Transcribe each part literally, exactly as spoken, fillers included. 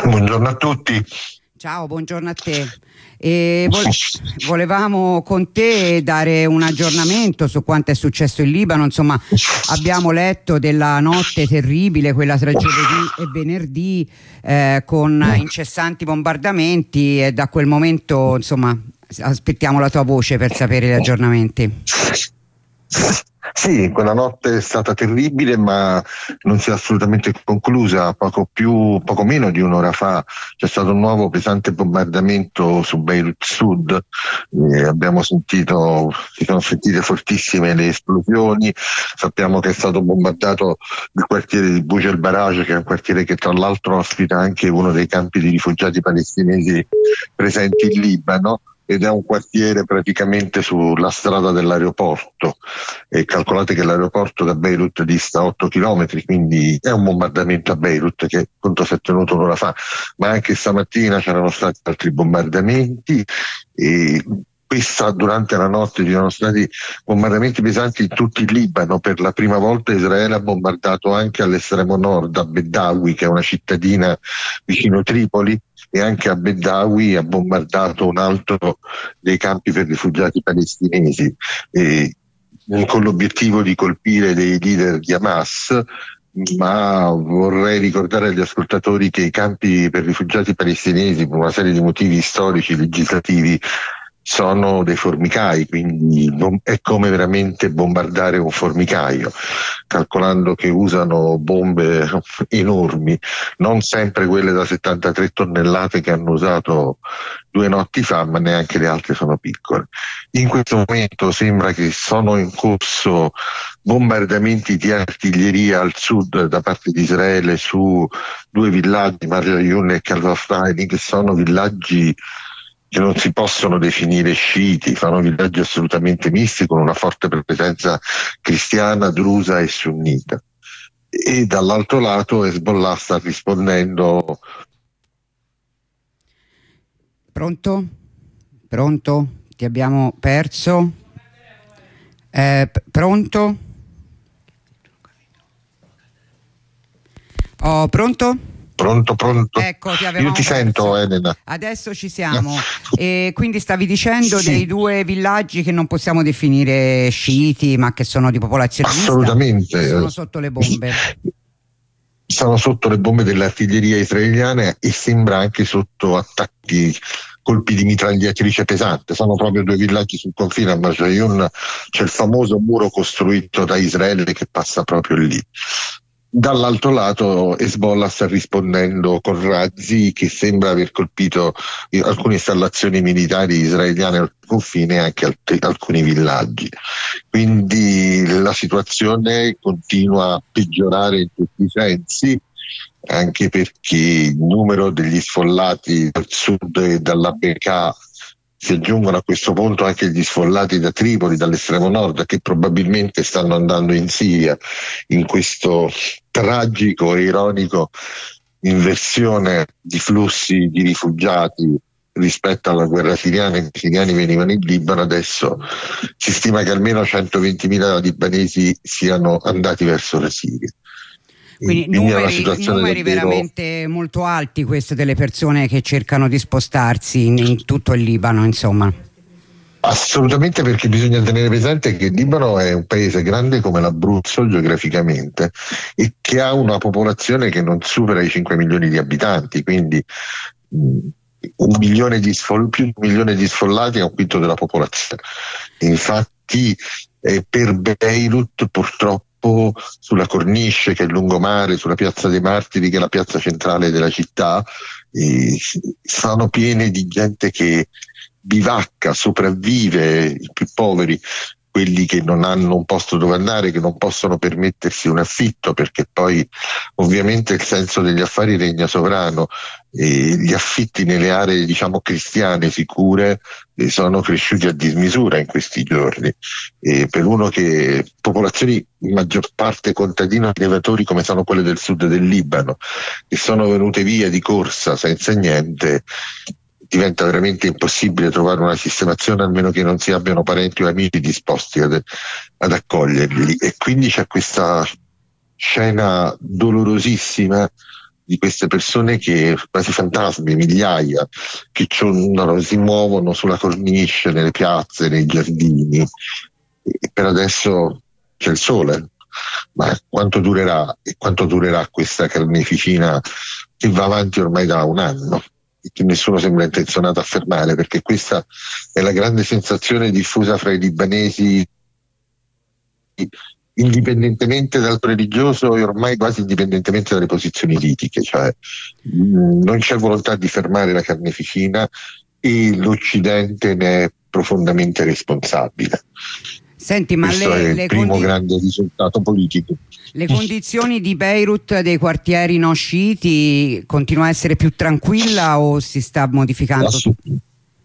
Buongiorno a tutti. Ciao, buongiorno a te. E vo- volevamo con te dare un aggiornamento su quanto è successo in Libano. Insomma, abbiamo letto della notte terribile, quella tra giovedì e venerdì, eh, con incessanti bombardamenti, e da quel momento, insomma, aspettiamo la tua voce per sapere gli aggiornamenti. Sì, quella notte è stata terribile, ma non si è assolutamente conclusa. Poco più, poco meno di un'ora fa c'è stato un nuovo pesante bombardamento su Beirut Sud. Eh, abbiamo sentito, si sono sentite fortissime le esplosioni. Sappiamo che è stato bombardato il quartiere di Bouj el Baraj, che è un quartiere che tra l'altro ospita anche uno dei campi di rifugiati palestinesi presenti in Libano, ed è un quartiere praticamente sulla strada dell'aeroporto. E calcolate che l'aeroporto da Beirut dista otto chilometri, quindi è un bombardamento a Beirut che appunto si è tenuto un'ora fa, ma anche stamattina c'erano stati altri bombardamenti, e questa durante la notte ci sono stati bombardamenti pesanti in tutto il Libano. Per la prima volta Israele ha bombardato anche all'estremo nord, a Bedawi, che è una cittadina vicino Tripoli, e anche a Bedawi ha bombardato un altro dei campi per rifugiati palestinesi, e, con l'obiettivo di colpire dei leader di Hamas. Ma vorrei ricordare agli ascoltatori che i campi per rifugiati palestinesi, per una serie di motivi storici, legislativi, sono dei formicai, quindi non è come veramente bombardare un formicaio, calcolando che usano bombe enormi, non sempre quelle da settantatré tonnellate che hanno usato due notti fa, ma neanche le altre sono piccole. In questo momento sembra che sono in corso bombardamenti di artiglieria al sud da parte di Israele su due villaggi, Marjayun e Kalvaftani, che sono villaggi che non si possono definire sciiti, sono villaggi assolutamente misti con una forte presenza cristiana, drusa e sunnita. E dall'altro lato Hezbollah sta rispondendo. Pronto? Pronto? Ti abbiamo perso? Eh, p- pronto? Oh, pronto? Pronto, pronto. Ecco, ti Io avevamo ti perso. sento, Elena. Adesso ci siamo. E quindi stavi dicendo sì. Dei due villaggi che non possiamo definire sciiti, ma che sono di popolazione mista. Assolutamente. Sono sotto le bombe. Sono sotto le bombe dell'artiglieria israeliana e sembra anche sotto attacchi, colpi di mitragliatrice pesante. Sono proprio due villaggi sul confine. A Marjayun c'è il famoso muro costruito da Israele che passa proprio lì. Dall'altro lato Hezbollah sta rispondendo con razzi che sembra aver colpito alcune installazioni militari israeliane al confine e anche altri, alcuni villaggi. Quindi la situazione continua a peggiorare in tutti i sensi, anche perché il numero degli sfollati dal sud e dall'A B K si aggiungono a questo punto anche gli sfollati da Tripoli, dall'estremo nord, che probabilmente stanno andando in Siria, in questo tragico e ironico inversione di flussi di rifugiati rispetto alla guerra siriana. I siriani venivano in Libano, adesso si stima che almeno centoventimila libanesi siano andati verso la Siria. Quindi, Quindi numeri, numeri davvero veramente molto alti, queste delle persone che cercano di spostarsi in, in tutto il Libano, insomma. Assolutamente, perché bisogna tenere presente che il Libano è un paese grande come l'Abruzzo geograficamente e che ha una popolazione che non supera i cinque milioni di abitanti, quindi mh, un milione di sfoll- più di un milione di sfollati è un quinto della popolazione. Infatti eh, per Beirut purtroppo sulla cornice, che è il lungomare, sulla piazza dei Martiri, che è la piazza centrale della città, eh, sono piene di gente che bivacca, sopravvive, i più poveri, quelli che non hanno un posto dove andare, che non possono permettersi un affitto, perché poi ovviamente il senso degli affari regna sovrano e gli affitti nelle aree diciamo cristiane sicure eh, sono cresciuti a dismisura in questi giorni, e per uno che popolazioni in maggior parte contadini allevatori come sono quelle del sud del Libano, che sono venute via di corsa senza niente, diventa veramente impossibile trovare una sistemazione, a meno che non si abbiano parenti o amici disposti ad, ad accoglierli. E quindi c'è questa scena dolorosissima di queste persone che quasi fantasmi, migliaia, che ciondano, si muovono sulla cornice, nelle piazze, nei giardini, e per adesso c'è il sole, ma quanto durerà e quanto durerà questa carneficina che va avanti ormai da un anno e che nessuno sembra intenzionato a fermare, perché questa è la grande sensazione diffusa fra i libanesi, indipendentemente dal religioso e ormai quasi indipendentemente dalle posizioni politiche, cioè mh, non c'è volontà di fermare la carneficina e l'Occidente ne è profondamente responsabile. Senti, ma questo le, è il le primo condi- grande risultato politico. le condizioni di Beirut, dei quartieri no sciiti, continua a essere più tranquilla o si sta modificando? Assolutamente.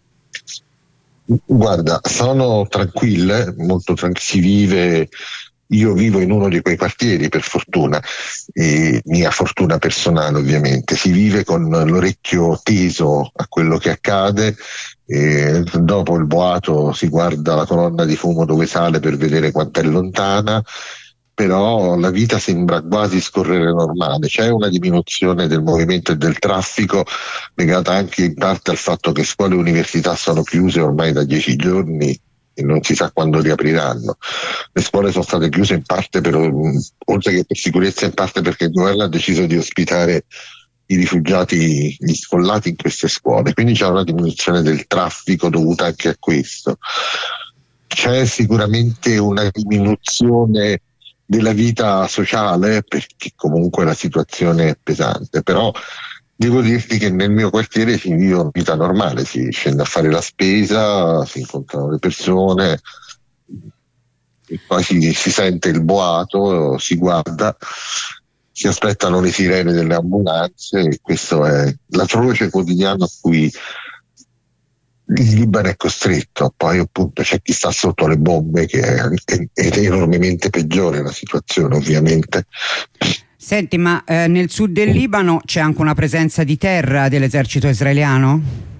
Guarda, sono tranquille, molto tranquille, si vive. Io vivo in uno di quei quartieri, per fortuna, e mia fortuna personale ovviamente, si vive con l'orecchio teso a quello che accade, e dopo il boato si guarda la colonna di fumo dove sale per vedere quanto è lontana, però la vita sembra quasi scorrere normale. C'è una diminuzione del movimento e del traffico legata anche in parte al fatto che scuole e università sono chiuse ormai da dieci giorni e non si sa quando riapriranno. Le scuole sono state chiuse in parte per, oltre che per sicurezza, in parte perché il governo ha deciso di ospitare i rifugiati, gli sfollati in queste scuole, quindi c'è una diminuzione del traffico dovuta anche a questo. C'è sicuramente una diminuzione della vita sociale perché comunque la situazione è pesante, però devo dirti che nel mio quartiere si vive una vita normale, si scende a fare la spesa, si incontrano le persone e poi si, si sente il boato, si guarda, si aspettano le sirene delle ambulanze e questo è l'atroce quotidiano a cui il Libano è costretto. Poi appunto c'è chi sta sotto le bombe, che è, è, è enormemente peggiore la situazione ovviamente. Senti, ma eh, nel sud del Libano c'è anche una presenza di terra dell'esercito israeliano?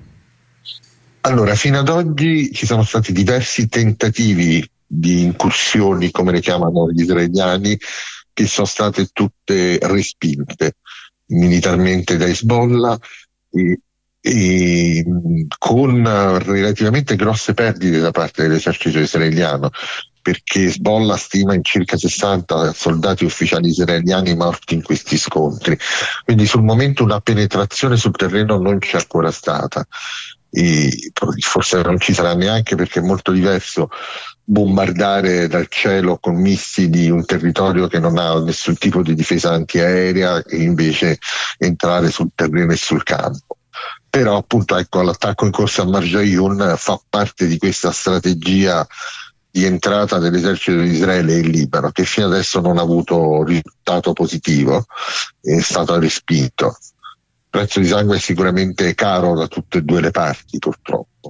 Allora, fino ad oggi ci sono stati diversi tentativi di incursioni, come le chiamano gli israeliani, che sono state tutte respinte militarmente da Hezbollah e, e con relativamente grosse perdite da parte dell'esercito israeliano, perché Hezbollah stima in circa sessanta soldati ufficiali israeliani morti in questi scontri. Quindi sul momento una penetrazione sul terreno non c'è ancora stata e forse non ci sarà neanche, perché è molto diverso bombardare dal cielo con missili un territorio che non ha nessun tipo di difesa antiaerea e invece entrare sul terreno e sul campo. Però appunto ecco, l'attacco in corso a Marjayoun fa parte di questa strategia di entrata dell'esercito di Israele in Libano, che fino adesso non ha avuto risultato positivo, è stato respinto. Il prezzo di sangue è sicuramente caro da tutte e due le parti, purtroppo.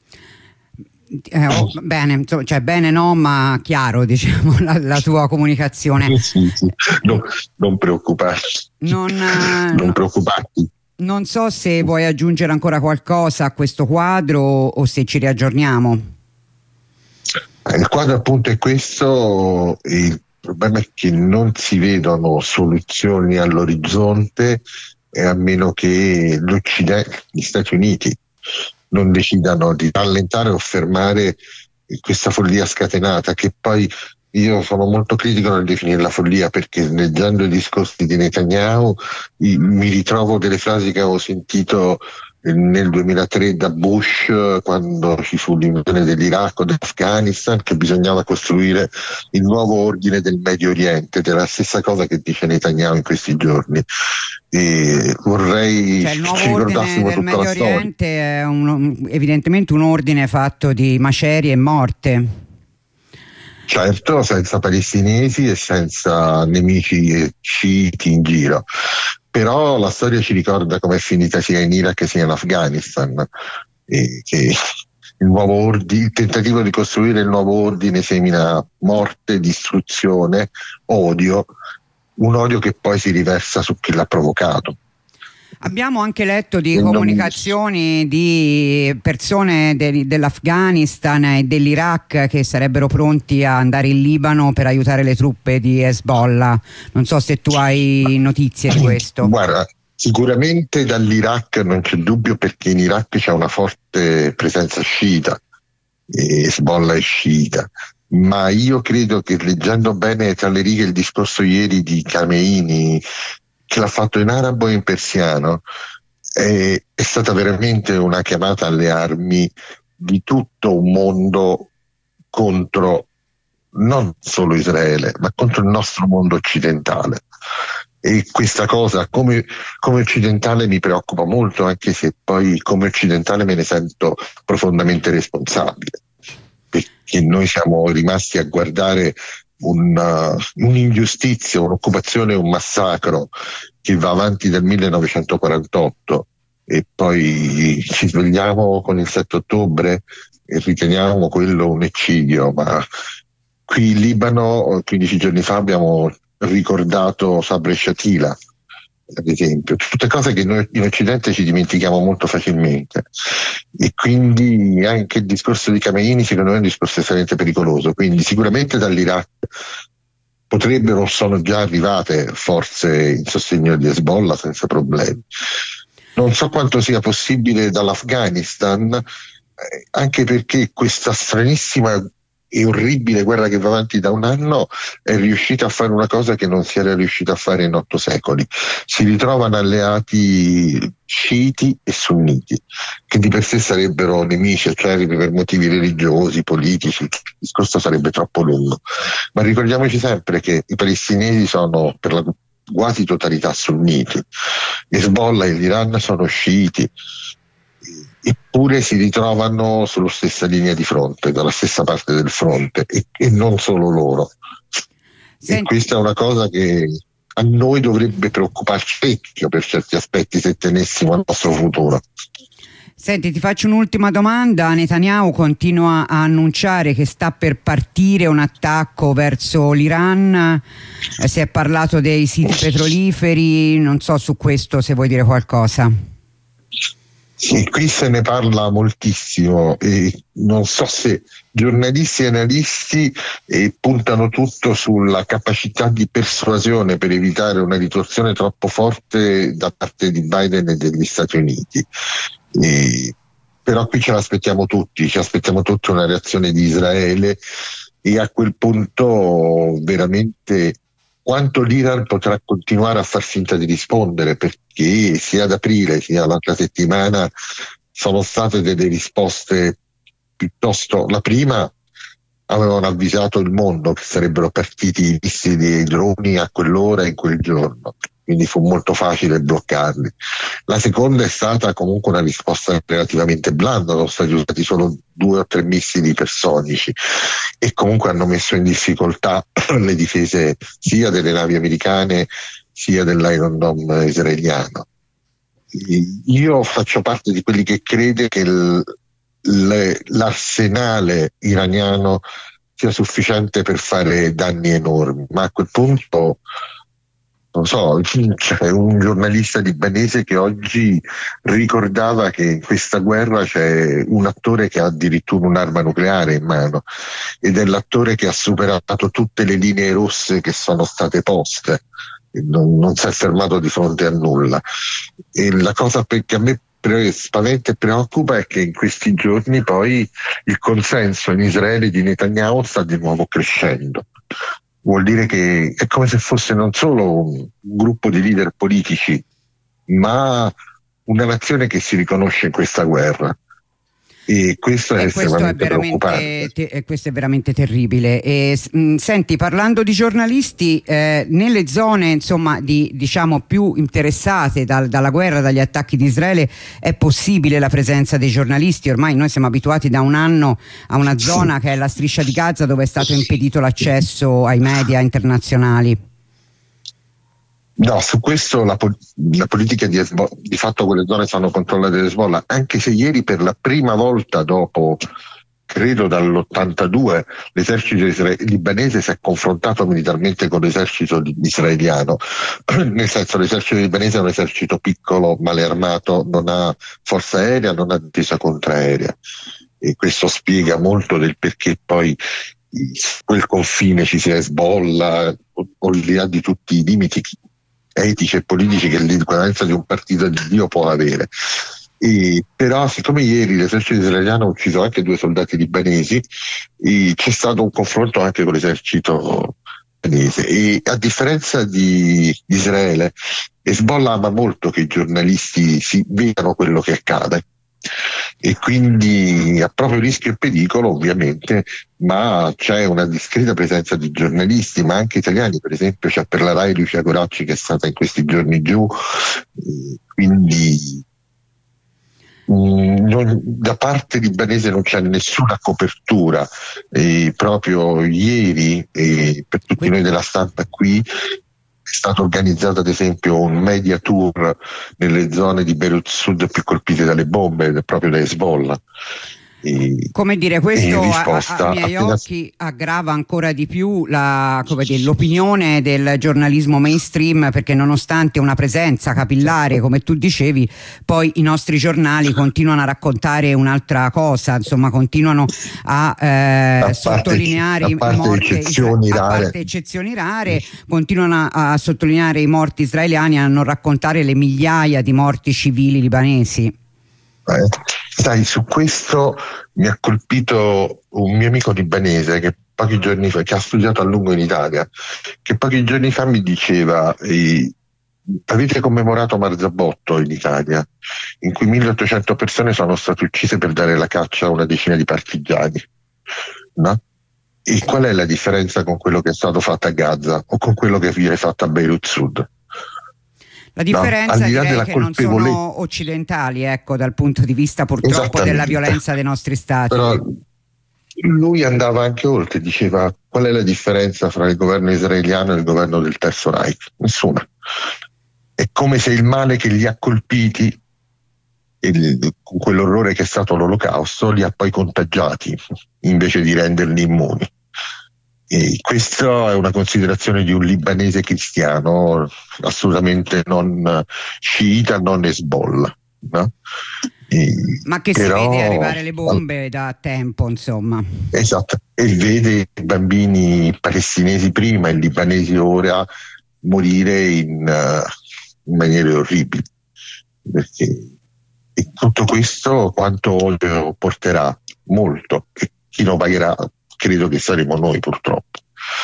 Eh, oh, bene, insomma, cioè bene no, ma chiaro, diciamo, la, la tua comunicazione. Sì, sì. Non, non preoccuparti. Non, eh, non no. preoccuparti. Non so se vuoi aggiungere ancora qualcosa a questo quadro o se ci riaggiorniamo. Il quadro appunto è questo, il problema è che non si vedono soluzioni all'orizzonte, e a meno che l'Occidente, gli Stati Uniti non decidano di rallentare o fermare questa follia scatenata, che poi io sono molto critico nel definire la follia, perché leggendo i discorsi di Netanyahu mi ritrovo delle frasi che avevo sentito nel duemilatré da Bush, quando ci fu l'invasione dell'Iraq o dell'Afghanistan, che bisognava costruire il nuovo ordine del Medio Oriente, ed è la stessa cosa che dice Netanyahu in questi giorni. E vorrei cioè, il nuovo ci ordine del Medio Oriente è un, evidentemente un ordine fatto di macerie e morte. Certo, senza palestinesi e senza nemici sciiti in giro. Però la storia ci ricorda com'è finita sia in Iraq sia in Afghanistan, e che il nuovo ordine, il tentativo di costruire il nuovo ordine semina morte, distruzione, odio, un odio che poi si riversa su chi l'ha provocato. Abbiamo anche letto di comunicazioni di persone de- dell'Afghanistan e dell'Iraq che sarebbero pronti a andare in Libano per aiutare le truppe di Hezbollah. Non so se tu hai notizie di questo. Guarda, Sicuramente dall'Iraq non c'è dubbio, perché in Iraq c'è una forte presenza sciita, e Hezbollah è sciita, ma io credo che, leggendo bene tra le righe il discorso ieri di Khamenei, che l'ha fatto in arabo e in persiano, è, è stata veramente una chiamata alle armi di tutto un mondo contro non solo Israele, ma contro il nostro mondo occidentale. E questa cosa come, come occidentale mi preoccupa molto, anche se poi come occidentale me ne sento profondamente responsabile, perché noi siamo rimasti a guardare una, un'ingiustizia, un'occupazione, un massacro che va avanti dal millenovecentoquarantotto, e poi ci svegliamo con il sette ottobre e riteniamo quello un eccidio. Ma qui in Libano quindici giorni fa abbiamo ricordato Sabra e Shatila, ad esempio, tutte cose che noi in Occidente ci dimentichiamo molto facilmente, e quindi anche il discorso di Khamenei secondo me è un discorso estremamente pericoloso. Quindi sicuramente dall'Iraq potrebbero, sono già arrivate forze in sostegno di Hezbollah senza problemi. Non so quanto sia possibile dall'Afghanistan, eh, anche perché questa stranissima e orribile guerra che va avanti da un anno è riuscita a fare una cosa che non si era riuscita a fare in otto secoli. Si ritrovano alleati sciiti e sunniti, che di per sé sarebbero nemici acerrimi per motivi religiosi, politici. Il discorso sarebbe troppo lungo, ma ricordiamoci sempre che i palestinesi sono per la quasi totalità sunniti, Hezbollah e l'Iran sono sciiti, eppure si ritrovano sulla stessa linea di fronte, dalla stessa parte del fronte, e, e non solo loro. Senti. E questa è una cosa che a noi dovrebbe preoccuparci parecchio per certi aspetti, se tenessimo al nostro futuro. Senti, ti faccio un'ultima domanda. Netanyahu continua a annunciare che sta per partire un attacco verso l'Iran, eh, si è parlato dei siti petroliferi, non so su questo se vuoi dire qualcosa. Sì, qui se ne parla moltissimo, e non so se giornalisti e analisti eh, puntano tutto sulla capacità di persuasione per evitare una ritorsione troppo forte da parte di Biden e degli Stati Uniti. E, però qui ce l'aspettiamo tutti, ci aspettiamo tutti una reazione di Israele, e a quel punto veramente quanto l'Iran potrà continuare a far finta di rispondere, perché sia ad aprile sia l'altra settimana sono state delle risposte piuttosto. La prima, avevano avvisato il mondo che sarebbero partiti i missili e i droni a quell'ora e in quel giorno, quindi fu molto facile bloccarli. La seconda è stata comunque una risposta relativamente blanda, sono stati usati solo due o tre missili ipersonici, e comunque hanno messo in difficoltà le difese sia delle navi americane sia dell'Iron Dome israeliano. Io faccio parte di quelli che crede che il, le, l'arsenale iraniano sia sufficiente per fare danni enormi, ma a quel punto non so, c'è un giornalista libanese che oggi ricordava che in questa guerra c'è un attore che ha addirittura un'arma nucleare in mano, ed è l'attore che ha superato tutte le linee rosse che sono state poste, non, non si è fermato di fronte a nulla. E la cosa che a me spaventa e preoccupa è che in questi giorni poi il consenso in Israele di Netanyahu sta di nuovo crescendo. Vuol dire che è come se fosse non solo un gruppo di leader politici, ma una nazione che si riconosce in questa guerra. E questo è, e questo è veramente te, questo è veramente terribile. E, mh, senti, parlando di giornalisti, eh, nelle zone insomma di, diciamo più interessate dal, dalla guerra, dagli attacchi di Israele, è possibile la presenza dei giornalisti? Ormai noi siamo abituati da un anno a una zona sì. che è la striscia di Gaza, dove è stato impedito l'accesso ai media internazionali. No, su questo la, la politica di Hezbollah, di fatto quelle zone sono controllate da Hezbollah, anche se ieri per la prima volta dopo, credo dall'ottantadue, l'esercito isra- libanese si è confrontato militarmente con l'esercito israeliano, nel senso l'esercito libanese è un esercito piccolo, male armato, non ha forza aerea, non ha difesa contraerea, e questo spiega molto del perché poi quel confine ci sia Hezbollah, o, o al di là di tutti i limiti etici e politici che l'equivalenza di un partito di Dio può avere. E, però siccome ieri l'esercito israeliano ha ucciso anche due soldati libanesi, e c'è stato un confronto anche con l'esercito libanese, e a differenza di Israele, Hezbollah ama molto che i giornalisti si vedano quello che accade, e quindi a proprio rischio e pericolo ovviamente, ma c'è una discreta presenza di giornalisti, ma anche italiani. Per esempio c'è per la Rai Lucia Goracci che è stata in questi giorni giù, quindi Non, da parte libanese non c'è nessuna copertura. E proprio ieri, e per tutti noi della stampa qui, è stato organizzato ad esempio un media tour nelle zone di Beirut Sud più colpite dalle bombe, proprio da Hezbollah. E, come dire, questo risposta, a, a miei appena... occhi aggrava ancora di più la, come dire, l'opinione del giornalismo mainstream, perché nonostante una presenza capillare, come tu dicevi, poi i nostri giornali continuano a raccontare un'altra cosa, insomma continuano a, eh, a parte, sottolineare a parte i morti, eccezioni a rare. parte eccezioni rare, continuano a, a sottolineare i morti israeliani, a non raccontare le migliaia di morti civili libanesi. Eh, sai, su questo mi ha colpito un mio amico libanese che pochi giorni fa, che ha studiato a lungo in Italia, che pochi giorni fa mi diceva: eh, avete commemorato Marzabotto in Italia, in cui milleottocento persone sono state uccise per dare la caccia a una decina di partigiani, no? E qual è la differenza con quello che è stato fatto a Gaza o con quello che viene fatto a Beirut Sud? La differenza, no, direi che non sono occidentali, ecco, dal punto di vista purtroppo della violenza dei nostri stati. Però lui andava anche oltre, diceva: qual è la differenza fra il governo israeliano e il governo del Terzo Reich? Nessuna. È come se il male che li ha colpiti, il, con quell'orrore che è stato l'Olocausto, li ha poi contagiati invece di renderli immuni. E questa è una considerazione di un libanese cristiano, assolutamente non sciita, non Hezbollah, no? E ma che però, si vede arrivare le bombe da tempo, insomma. Esatto, e vede i bambini palestinesi prima e i libanesi ora morire in, uh, in maniere orribili, perché e tutto questo quanto olio porterà? Molto, e chi lo pagherà credo che saremo noi, purtroppo.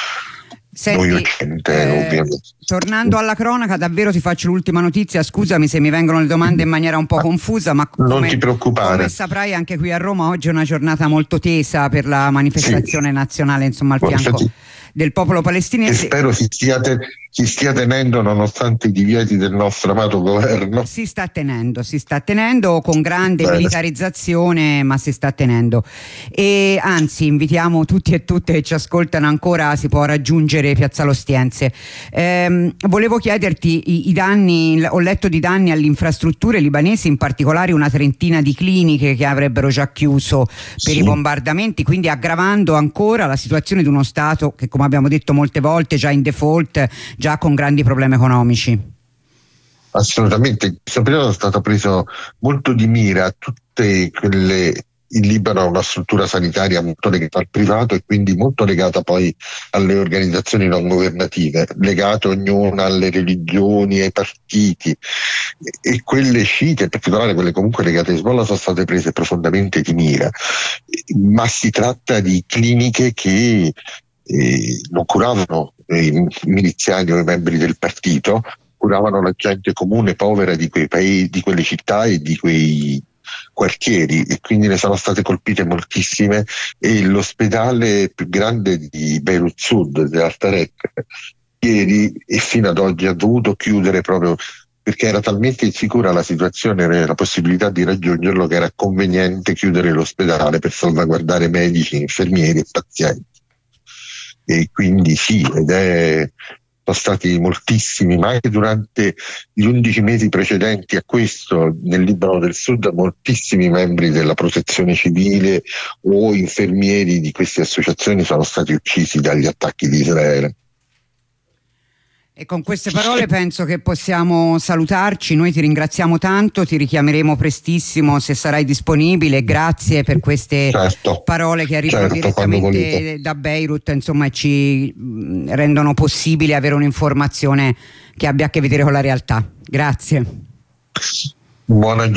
Senti, noi occidente, eh, ovviamente. Tornando alla cronaca, davvero ti faccio l'ultima notizia, scusami se mi vengono le domande in maniera un po' confusa, ma come, non ti preoccupare. Come saprai, anche qui a Roma oggi è una giornata molto tesa per la manifestazione sì. nazionale, insomma, al fianco sì. del popolo palestinese. E spero si stia, te, si stia tenendo nonostante i divieti del nostro amato governo. Si sta tenendo, si sta tenendo con grande Bene. militarizzazione, ma si sta tenendo. E anzi, invitiamo tutti e tutte che ci ascoltano ancora, si può raggiungere Piazzale Ostiense. Ehm, volevo chiederti i, i danni, ho letto di danni alle infrastrutture libanesi, in particolare una trentina di cliniche che avrebbero già chiuso per sì. i bombardamenti, quindi aggravando ancora la situazione di uno Stato che, come abbiamo detto molte volte, già in default, già con grandi problemi economici. Assolutamente, in questo periodo è stato preso molto di mira tutte quelle. Il Libano ha una struttura sanitaria molto legata al privato e quindi molto legata poi alle organizzazioni non governative, legate ognuna alle religioni, ai partiti, e quelle sciite, in particolare quelle comunque legate a Hezbollah, sono state prese profondamente di mira, ma si tratta di cliniche che eh, non curavano i miliziani o i membri del partito, curavano la gente comune povera di quei paesi, di quelle città e di quei quartieri, e quindi ne sono state colpite moltissime, e l'ospedale più grande di Beirut Sud, dell'Al-Tarek, ieri e fino ad oggi ha dovuto chiudere proprio perché era talmente insicura la situazione e la possibilità di raggiungerlo che era conveniente chiudere l'ospedale per salvaguardare medici, infermieri e pazienti. E quindi sì, ed è sono stati moltissimi, ma anche durante gli undici mesi precedenti a questo nel Libano del Sud moltissimi membri della protezione civile o infermieri di queste associazioni sono stati uccisi dagli attacchi di Israele. E con queste parole penso che possiamo salutarci. Noi ti ringraziamo tanto, ti richiameremo prestissimo se sarai disponibile. Grazie per queste certo, parole che arrivano certo, direttamente da Beirut, insomma, e ci rendono possibile avere un'informazione che abbia a che vedere con la realtà. Grazie. Buona